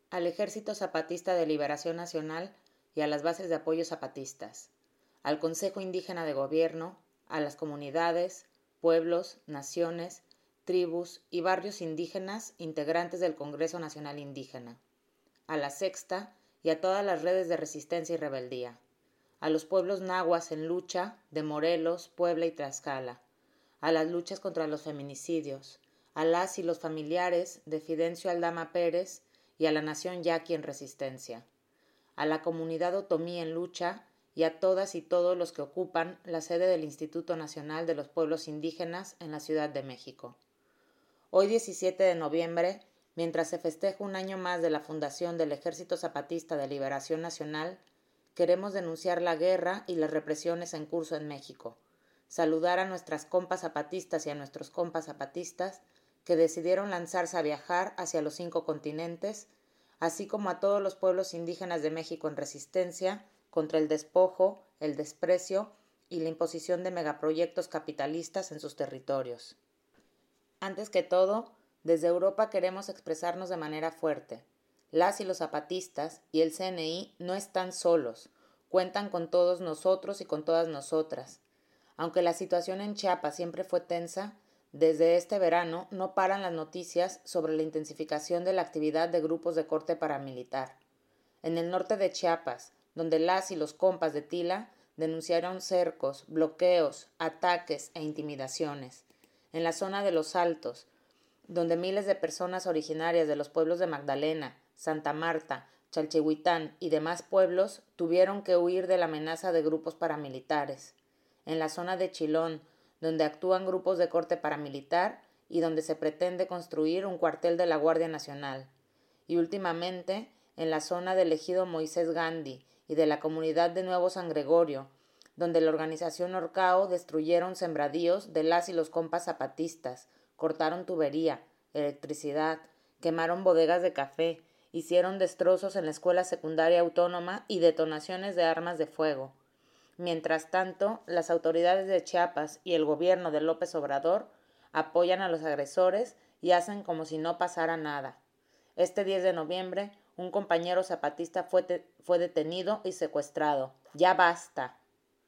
al Ejército Zapatista de Liberación Nacional y a las bases de apoyo zapatistas, al Consejo Indígena de Gobierno, a las comunidades, pueblos, naciones, tribus y barrios indígenas integrantes del Congreso Nacional Indígena, a la Sexta y a todas las redes de resistencia y rebeldía, a los pueblos nahuas en lucha de Morelos, Puebla y Tlaxcala, a las luchas contra los feminicidios, a las y los familiares de Fidencio Aldama Pérez y a la nación yaqui en resistencia, a la comunidad otomí en lucha y a todas y todos los que ocupan la sede del Instituto Nacional de los Pueblos Indígenas en la Ciudad de México. Hoy 17 de noviembre, mientras se festeja un año más de la fundación del Ejército Zapatista de Liberación Nacional, queremos denunciar la guerra y las represiones en curso en México, saludar a nuestras compas zapatistas y a nuestros compas zapatistas que decidieron lanzarse a viajar hacia los 5 continentes, así como a todos los pueblos indígenas de México en resistencia contra el despojo, el desprecio y la imposición de megaproyectos capitalistas en sus territorios. Antes que todo, desde Europa queremos expresarnos de manera fuerte. Las y los zapatistas y el CNI no están solos, cuentan con todos nosotros y con todas nosotras. Aunque la situación en Chiapas siempre fue tensa, desde este verano no paran las noticias sobre la intensificación de la actividad de grupos de corte paramilitar. En el norte de Chiapas, donde las y los compas de Tila denunciaron cercos, bloqueos, ataques e intimidaciones. En la zona de los Altos, donde miles de personas originarias de los pueblos de Magdalena, Santa Marta, Chalchihuitán y demás pueblos tuvieron que huir de la amenaza de grupos paramilitares. En la zona de Chilón, donde actúan grupos de corte paramilitar y donde se pretende construir un cuartel de la Guardia Nacional. Y últimamente, en la zona del ejido Moisés Gandhi y de la comunidad de Nuevo San Gregorio, donde la organización Orcao destruyeron sembradíos de las y los compas zapatistas, cortaron tubería, electricidad, quemaron bodegas de café, hicieron destrozos en la escuela secundaria autónoma y detonaciones de armas de fuego. Mientras tanto, las autoridades de Chiapas y el gobierno de López Obrador apoyan a los agresores y hacen como si no pasara nada. Este 10 de noviembre, un compañero zapatista fue detenido y secuestrado. ¡Ya basta!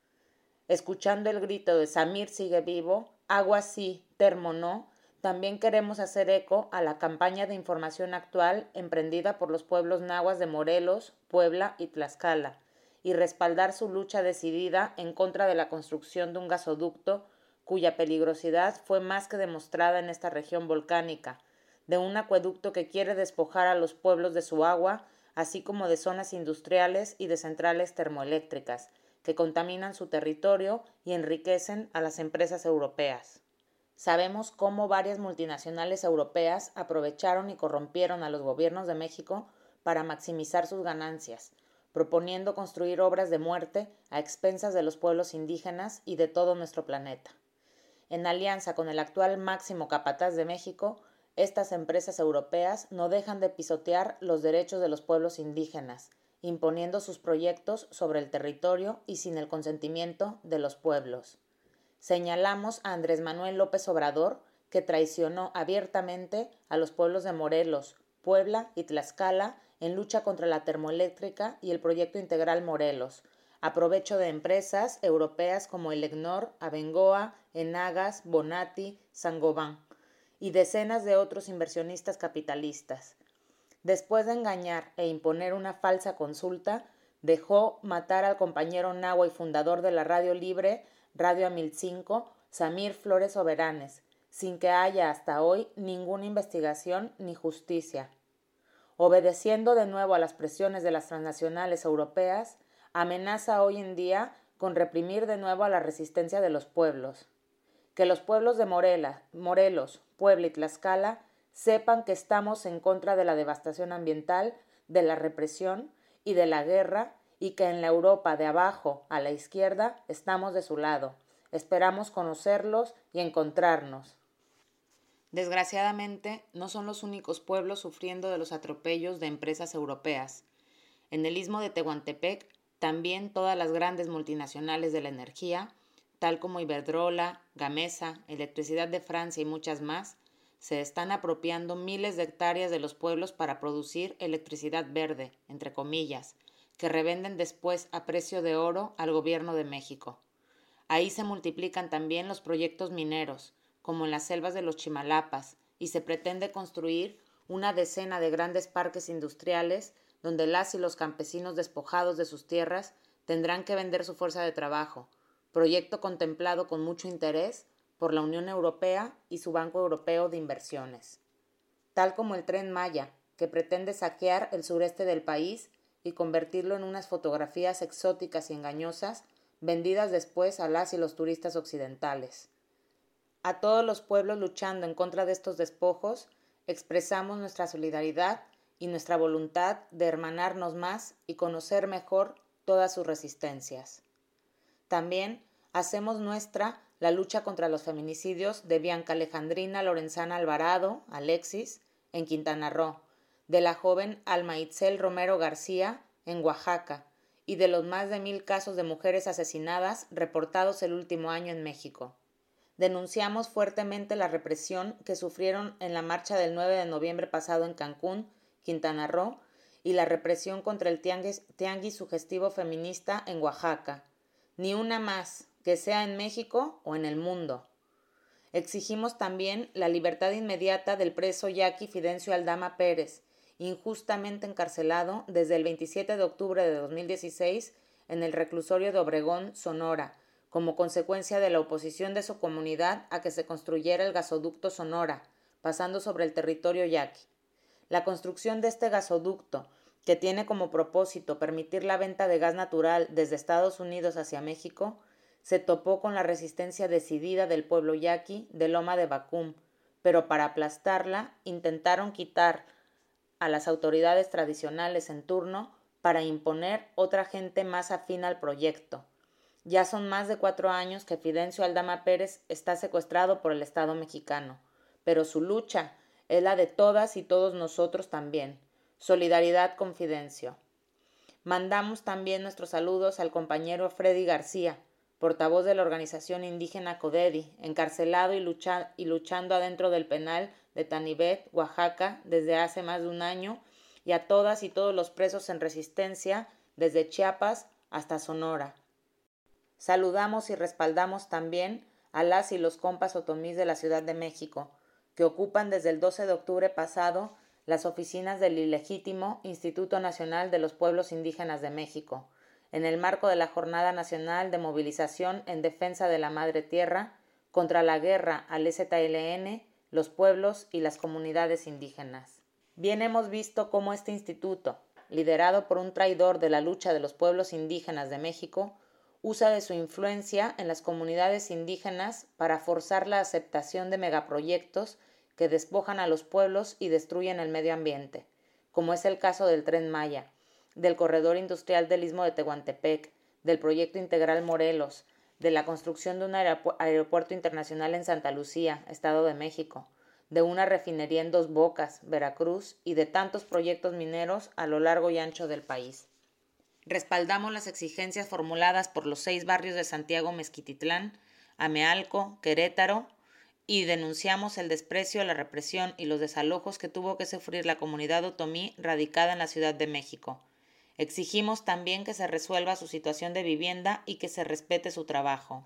Escuchando el grito de Samir sigue vivo, agua sí, termo no, también queremos hacer eco a la campaña de información actual emprendida por los pueblos nahuas de Morelos, Puebla y Tlaxcala, y respaldar su lucha decidida en contra de la construcción de un gasoducto cuya peligrosidad fue más que demostrada en esta región volcánica, de un acueducto que quiere despojar a los pueblos de su agua, así como de zonas industriales y de centrales termoeléctricas, que contaminan su territorio y enriquecen a las empresas europeas. Sabemos cómo varias multinacionales europeas aprovecharon y corrompieron a los gobiernos de México para maximizar sus ganancias, proponiendo construir obras de muerte a expensas de los pueblos indígenas y de todo nuestro planeta. En alianza con el actual máximo capataz de México, estas empresas europeas no dejan de pisotear los derechos de los pueblos indígenas, imponiendo sus proyectos sobre el territorio y sin el consentimiento de los pueblos. Señalamos a Andrés Manuel López Obrador, que traicionó abiertamente a los pueblos de Morelos, Puebla y Tlaxcala en lucha contra la termoeléctrica y el proyecto integral Morelos, a provecho de empresas europeas como Elecnor, Abengoa, Enagas, Bonatti, Saint-Gobain y decenas de otros inversionistas capitalistas. Después de engañar e imponer una falsa consulta, dejó matar al compañero nahua y fundador de la radio libre Radio Amilcinco, Samir Flores Soberanes, sin que haya hasta hoy ninguna investigación ni justicia. Obedeciendo de nuevo a las presiones de las transnacionales europeas, amenaza hoy en día con reprimir de nuevo a la resistencia de los pueblos. Que los pueblos de Morelos, Puebla y Tlaxcala sepan que estamos en contra de la devastación ambiental, de la represión y de la guerra, y que en la Europa de abajo a la izquierda estamos de su lado. Esperamos conocerlos y encontrarnos. Desgraciadamente, no son los únicos pueblos sufriendo de los atropellos de empresas europeas. En el istmo de Tehuantepec, también todas las grandes multinacionales de la energía, tal como Iberdrola, Gamesa, Electricidad de Francia y muchas más, se están apropiando miles de hectáreas de los pueblos para producir electricidad verde, entre comillas, que revenden después a precio de oro al gobierno de México. Ahí se multiplican también los proyectos mineros, como en las selvas de los Chimalapas, y se pretende construir una decena de grandes parques industriales donde las y los campesinos despojados de sus tierras tendrán que vender su fuerza de trabajo, proyecto contemplado con mucho interés por la Unión Europea y su Banco Europeo de Inversiones. Tal como el Tren Maya, que pretende saquear el sureste del país y convertirlo en unas fotografías exóticas y engañosas vendidas después a las y los turistas occidentales. A todos los pueblos luchando en contra de estos despojos, expresamos nuestra solidaridad y nuestra voluntad de hermanarnos más y conocer mejor todas sus resistencias. También hacemos nuestra la lucha contra los feminicidios de Bianca Alejandrina Lorenzana Alvarado, Alexis, en Quintana Roo, de la joven Alma Itzel Romero García, en Oaxaca, y de los más de 1,000 casos de mujeres asesinadas reportados el último año en México. Denunciamos fuertemente la represión que sufrieron en la marcha del 9 de noviembre pasado en Cancún, Quintana Roo, y la represión contra el tianguis sugestivo feminista en Oaxaca. Ni una más, que sea en México o en el mundo. Exigimos también la libertad inmediata del preso yaqui Fidencio Aldama Pérez, injustamente encarcelado desde el 27 de octubre de 2016 en el reclusorio de Obregón, Sonora, como consecuencia de la oposición de su comunidad a que se construyera el gasoducto Sonora, pasando sobre el territorio yaqui. La construcción de este gasoducto, que tiene como propósito permitir la venta de gas natural desde Estados Unidos hacia México, se topó con la resistencia decidida del pueblo yaqui de Loma de Bacum, pero para aplastarla intentaron quitar a las autoridades tradicionales en turno para imponer otra gente más afín al proyecto. Ya son más de 4 años que Fidencio Aldama Pérez está secuestrado por el Estado mexicano, pero su lucha es la de todas y todos nosotros también. Solidaridad con Fidencio. Mandamos también nuestros saludos al compañero Freddy García, portavoz de la organización indígena Codedi, encarcelado y luchando adentro del penal de Tanibet, Oaxaca, desde hace más de un año, y a todas y todos los presos en resistencia, desde Chiapas hasta Sonora. Saludamos y respaldamos también a las y los compas otomís de la Ciudad de México, que ocupan desde el 12 de octubre pasado las oficinas del ilegítimo Instituto Nacional de los Pueblos Indígenas de México, en el marco de la Jornada Nacional de Movilización en Defensa de la Madre Tierra contra la guerra al EZLN, los pueblos y las comunidades indígenas. Bien hemos visto cómo este instituto, liderado por un traidor de la lucha de los pueblos indígenas de México, usa de su influencia en las comunidades indígenas para forzar la aceptación de megaproyectos que despojan a los pueblos y destruyen el medio ambiente, como es el caso del Tren Maya, del corredor industrial del Istmo de Tehuantepec, del proyecto integral Morelos, de la construcción de un aeropuerto internacional en Santa Lucía, Estado de México, de una refinería en Dos Bocas, Veracruz, y de tantos proyectos mineros a lo largo y ancho del país. Respaldamos las exigencias formuladas por los 6 barrios de Santiago Mezquititlán, Amealco, Querétaro, y denunciamos el desprecio, la represión y los desalojos que tuvo que sufrir la comunidad otomí radicada en la Ciudad de México. Exigimos también que se resuelva su situación de vivienda y que se respete su trabajo.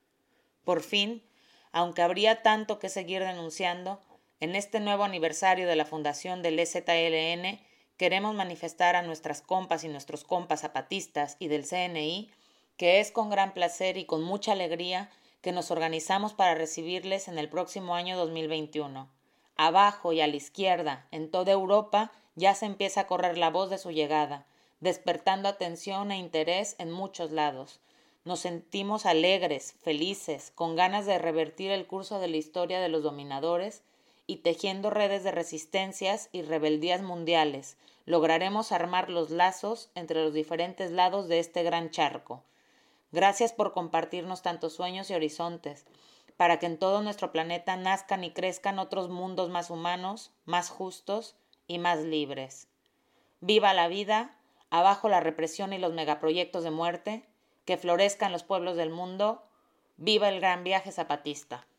Por fin, aunque habría tanto que seguir denunciando, en este nuevo aniversario de la fundación del EZLN, queremos manifestar a nuestras compas y nuestros compas zapatistas y del CNI que es con gran placer y con mucha alegría que nos organizamos para recibirles en el próximo año 2021. Abajo y a la izquierda, en toda Europa, ya se empieza a correr la voz de su llegada, despertando atención e interés en muchos lados. Nos sentimos alegres, felices, con ganas de revertir el curso de la historia de los dominadores y tejiendo redes de resistencias y rebeldías mundiales, lograremos armar los lazos entre los diferentes lados de este gran charco. Gracias por compartirnos tantos sueños y horizontes, para que en todo nuestro planeta nazcan y crezcan otros mundos más humanos, más justos y más libres. ¡Viva la vida! Abajo la represión y los megaproyectos de muerte, que florezcan los pueblos del mundo. ¡Viva el gran viaje zapatista!